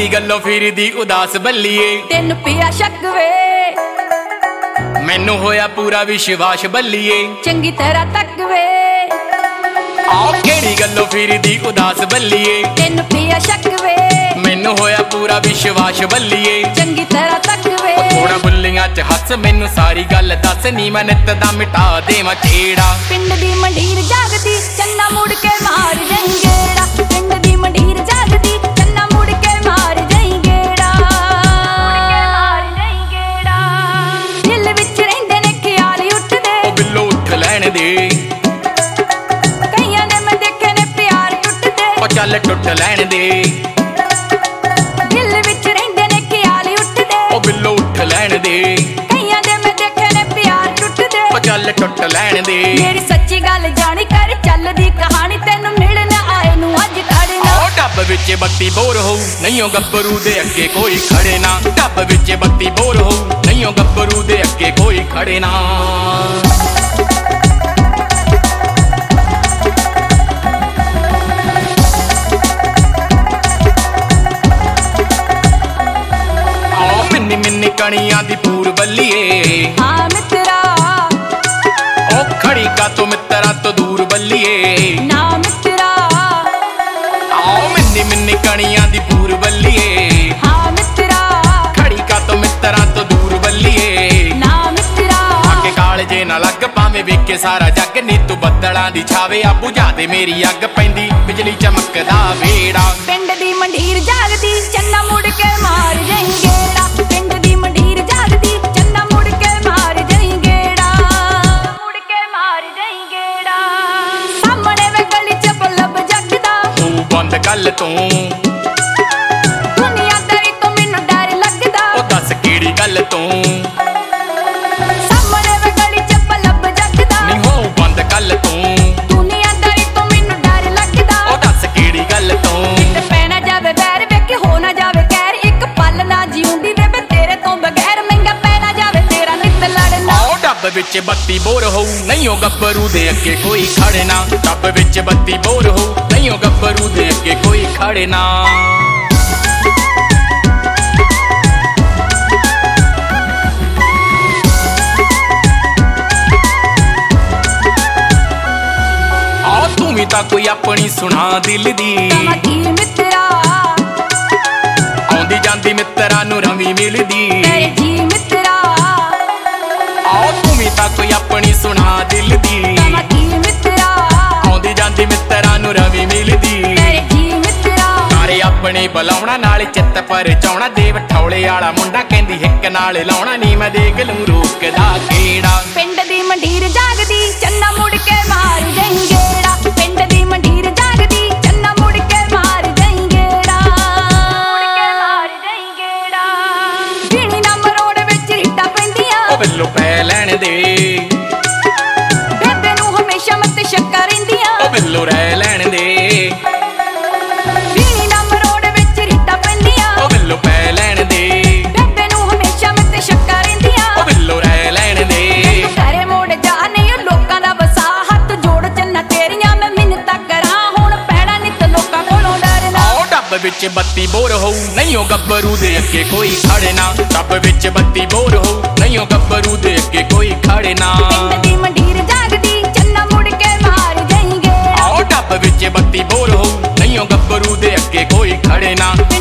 ਕਿਹੜੀ ਗੱਲੋਂ ਫਿਰਦੀ ਉਦਾਸ ਬੱਲੀਏ ਤੈਨੂੰ ਪਿਆ ਸ਼ੱਕ ਵੇ ਮੈਨੂੰ ਹੋਇਆ ਪੂਰਾ ਵਿਸ਼ਵਾਸ ਬੱਲੀਏ ਚੰਗੀ ਤਰ੍ਹਾਂ ਤੱਕ ਵੇ ਆਹ ਕਿਹੜੀ ਗੱਲੋਂ ਫਿਰਦੀ ਉਦਾਸ ਬੱਲੀਏ ਤੈਨੂੰ ਪਿਆ ਸ਼ੱਕ ਵੇ ਮੈਨੂੰ ਹੋਇਆ ਪੂਰਾ ਵਿਸ਼ਵਾਸ ਬੱਲੀਏ ਚੰਗੀ ਤਰ੍ਹਾਂ ਤੱਕ ਵੇ ਥੋੜਾ ਬੁੱਲੀਆਂ ਚ ਹੱਸ ਮੈਨੂੰ ਸਾਰੀ ਗੱਲ ਦੱਸ ਨੀ ਮੈਂ ਨਿੱਤ ਦਾ ਮਿਟਾ ਦੇਵਾਂ ਛੇੜਾ ਪਿੰਡ ਦੀ ਮੰਡੀਰ ਜਾਗਦੀ ਚੰਨਾ ਮੁੜ ਕੇ ਮਾਰ ਜਾਈਂ ਗੇੜਾ ਪਿੰਡ ਦੀ ਮੰਡੀਰ ਜਾਗਦੀ ਚੰਨਾ ਮੁੜ ਕੇ ਮਾਰ ਜਾਈਂ ਗੇੜਾ ਮੁੜ ਕੇ ਮਾਰ ਜਾਈਂ ਗੇੜਾ ਦਿਲ ਵਿੱਚ ਰਹਿੰਦੇ ਨੇ ਖਿਆਲ ਉੱਠਦੇ ਉਹ ਬਿੱਲੋ ਉੱਠ ਲੈਣ ਦੇ ਕਈਆਂ ਨੇ ਮੈਂ ਦੇਖੇ ਨੇ ਪਿਆਰ ਟੁੱਟਦੇ ਉਹ ਚੱਲ ਟੁੱਟ ਲੈਣ ਦੇ ਦਿਲ ਵਿੱਚ ਰਹਿੰਦੇ ਨੇ ਖਿਆਲ ਉੱਠਦੇ ਉਹ ਬਿੱਲੋ ਉੱਠ ਲੈਣ ਦੇ ਕਈਆਂ ਦੇ ਮੈਂ ਦੇਖੇ ਨੇ ਪਿਆਰ ਟੁੱਟਦੇ ਉਹ ਚੱਲ ਟੁੱਟ ਲੈਣ ਦੇ ਮੇਰੀ ਸੱਚੀ ਗੱਲ ਜਾਣੀ ਕਰ ਚੱਲਦੀ ਕਹਾਣੀ ਤੈਨੂੰ ਮਿਲਣ ਆਏ ਨੂੰ ਅੱਜ ਖੜਨਾ ਉਹ ਡੱਬ ਵਿੱਚ ਬੱਤੀ ਬੋਰ ਹੋਊ ਨਹੀਂ ਉਹ ਗੱਭਰੂ ਦੇ ਅੱਗੇ ਕੋਈ ਖੜੇ ਨਾ ਡੱਬ ਵਿੱਚ ਬੱਤੀ ਬੋਰ ਹੋਊ ਨਹੀਂ ਉਹ ਗੱਭਰੂ ਦੇ ਅੱਗੇ ਕੋਈ ਖੜੇ ਨਾ ਮਿੰਨੀ ਕਣੀਆਂ ਦੀ ਪੂਰ ਬੱਲੀਏ ਹਾਂ ਮਿੱਤਰਾ ਉਹ ਖੜੀ ਕਾ ਤੋ ਮਿੱਤਰਾਂ ਤੋਂ ਦੂਰ ਬੱਲੀਏ ਨਾ ਮਿੱਤਰਾ ਆਓ ਮਿੰਨੀ ਕਣੀਆਂ ਦੀ ਪੂਰ ਬੱਲੀਏ ਹਾਂ ਮਿੱਤਰਾ ਖੜੀ ਕਾ ਤੋ ਮਿੱਤਰਾਂ ਤੋਂ ਦੂਰ ਬੱਲੀਏ ਨਾ ਮਿੱਤਰਾ ਅੱਗੇ ਕਾਲਜੇ ਨਾ ਲੱਗ ਪਾਵੇਂ ਵੇਖੇ ਸਾਰਾ ਜੱਗ ਨੀ ਤੂੰ ਬੱਦਲਾਂ ਦੀ ਛਾਵੇ ਆ ਬੁਝਾ ਦੇ ਮੇਰੀ ਅੱਗ ਪੈਂਦੀ ਬਿਜਲੀ ਚਮਕਦਾ ਵੇੜਾ ਪਿੰਡ ਦੀ ਮੰਡੀਰ ਜਾਗਦੀ ਚੰਨਾ ਮੁੜ ਕੇ ਮਾਰ ਜਾਈਂ ਗੇੜਾ ਪਿੰਡ ਦੀ ਮੰਡੀਰ ਜਾਗਦੀ ਚੰਨਾ ਮੁੜ ਕੇ ਮਾਰ ਜਾਈਂ ਗੇੜਾ ਮੁੜ ਕੇ ਮਾਰ ਜਾਈਂ ਗੇੜਾ ਸਾਹਮਣੇ ਵੇ ਗਲੀ ਚ ਬਲਬ ਜਗਦਾ ਤੂੰ ਬੰਦ ਕੱਲ ਤੂੰ ਦੁਨੀਆਦਾਰੀ ਤੋਂ ਮੈਨੂੰ ਡਰ ਲੱਗਦਾ ਉਹ ਦੱਸ ਕਿਹੜੀ ਗੱਲ ਤੂੰ ਸਾਹਮਣੇ ਵੇ ਗਲੀ ਚ ਬਲਬ ਜਗਦਾ ਨਹੀਂ ਹੋ ਬੰਦ ਕੱਲ ਤੂੰ ਦੁਨੀਆਦਾਰੀ ਤੋਂ ਮੈਨੂੰ ਡਰ ਲੱਗਦਾ ਉਹ ਦੱਸ ਕਿਹੜੀ ਗੱਲ ਤੂੰ ਤੇ ਪੈਣਾ ਜਾਵੇ ਵੈਰ ਵੇਖ ਹੋ ਨਾ ਜਾਵੇ ਕਹਿਰ ਇੱਕ ਪਲ ਨਾ ਜਿਉਂਦੀ ਵੇ ਤੇਰੇ ਤੋਂ ਬਗੈਰ ਮਹਿੰਗਾ ਪੈਣਾ ਜਾਵੇ ਤੇਰਾ ਨਿੱਤ ਲੜਨਾ ਆਓ ਡੱਬ ਵਿੱਚ ਬੱਤੀ ਬੋਰ ਹੋਊ ਨਹੀਂ ਉਹ ਗੱਭਰੂ ਦੇ ਅੱਗੇ ਕੋਈ ਖੜੇ ਨਾ ਡੱਬ ਵਿੱਚ ਬੱਤੀ ਬੋਰ ਹੋਊ ਨਹੀਂ ਉਹ ਗੱਭਰੂ ਦੇ ਅੱਗੇ ਕੋਈ ਖੜੇ ਨਾ ਆਹ ਤੂੰ ਵੀ ਤਾਂ ਕੋਈ ਆਪਣੀ ਸੁਣਾ ਦਿਲ ਦੀ ਕੀ ਮਿੱਤਰਾ ਆਉਂਦੀ ਜਾਂਦੀ ਮਿੱਤਰਾਂ ਨੂੰ ਰਵੀ ਮਿਲਦੀ ਤੇਰੇ ਜੀ ਮਿੱਤਰਾ ਆਓ ਤੂੰ ਵੀ ਤਾਂ ਕੋਈ ਆਪਣੀ ਸੁਣਾ ਦਿਲ ਦੀ ਕੀ ਮਿੱਤਰਾ ਆਉਂਦੀ ਜਾਂਦੀ ਮਿੱਤਰਾਂ ਨੂੰ ਰਵੀ ਮਿਲਦੀ ਤੇਰੇ ਜੀ ਮਿੱਤਰਾ ਸਾਰੇ ਆਪਣੇ ਬੁਲਾਉਣਾ ਨਾਲ ਚਿੱਤ ਪਰ ਚਾਉਣਾ ਦੇਵ ਠੌਲੇ ਵਾਲਾ ਮੁੰਡਾ ਕਹਿੰਦੀ ਹਿੱਕ ਨਾਲ ਲਾਉਣਾ ਨੀ ਮੈਂ ਦੇਖ ਲੂੰ ਰੋਕਦਾ ਕਿਹੜਾ ਪਿੰਡ ਦੀ ਮੰਡੀਰ ਜਾਗਦੀ ਚੰਨਾ ਮੁੜ ਕੇ ਮਾਰ ਜਾਈਂ ਗੇੜਾ ਪਿੰਡ ਦੀ ਮੰਡੀਰ ਜਾਗਦੀ ਚੰਨਾ ਮੁੜ ਕੇ ਮਾਰ ਜਾਈਂ ਗੇੜਾ ਮੁੜ ਕੇ ਮਾਰ ਜਾਈਂ ਗੇੜਾ ਜੀਣੀ ਨਾ ਮਰੋੜ ਵਿੱਚ ਰੀਟਾ ਪੈਂਦੀਆਂ ਉਹ ਬਿੱਲੋ ਪੈ ਲੈਣ ਦੇ ਬੇਬੇ ਨੂੰ ਹਮੇਸ਼ਾ ਮੱਤ ਸ਼ੱਕਾ ਰਹਿੰਦੀਆਂ ਉਹ ਬਿੱਲੋ ਰਹਿ ਲੈਣ ਦੇ ਜੀਣੀ ਨਾ ਮਰੋੜ ਵਿੱਚ ਰੀਟਾ ਪੈਂਦੀਆਂ ਉਹ ਬਿੱਲੋ ਪੈ ਲੈਣ ਦੇ ਬੇਬੇ ਨੂੰ ਹਮੇਸ਼ਾ ਮੱਤ ਸ਼ੱਕਾ ਰਹਿੰਦੀਆਂ ਉਹ ਬਿੱਲੋ ਰਹਿ ਲੈਣ ਦੇ ਘਰੇ ਮੋੜ ਜਾ ਨਹੀਂ ਉਹ ਲੋਕਾਂ ਦਾ ਵਸਾ ਹੱਥ ਜੋੜ ਚੰਨਾ ਤੇਰੀਆਂ ਮੈਂ ਮਿੰਨਤਾਂ ਕਰਾਂ ਹੁਣ ਪੈਣਾ ਨਿੱਤ ਲੋਕਾਂ ਕੋਲੋਂ ਡਰਨਾ ਆਓ ਡੱਬ ਵਿੱਚ ਬੱਤੀ ਬੋਰ ਹੋਊ ਨਹੀਂ ਉਹ ਗੱਭਰੂ ਦੇ ਅੱਗੇ ਕੋਈ ਖੜੇ ਨਾ ਡੱਬ ਵਿੱਚ ਬੱਤੀ ਬੋਰ ਹੋਊ ਨਹੀਂ ਉਹ ਗੱਭਰੂ ਦੇ ਅੱਗੇ ਕੋਈ ਖੜੇ ਨਾ ਪਿੰਡ ਦੀ ਮੰਡੀਰ ਜਾਗਦੀ ਚੰਨਾ ਮੁੜ ਕੇ ਮਾਰ ਜਾਈਂ ਗੇੜਾ ਆਓ ਡੱਬ ਵਿੱਚ ਬੱਤੀ ਬੋਰ ਹੋਊ ਨਹੀਂ ਉਹ ਗੱਭਰੂ ਦੇ ਅੱਗੇ ਕੋਈ ਖੜੇ ਨਾ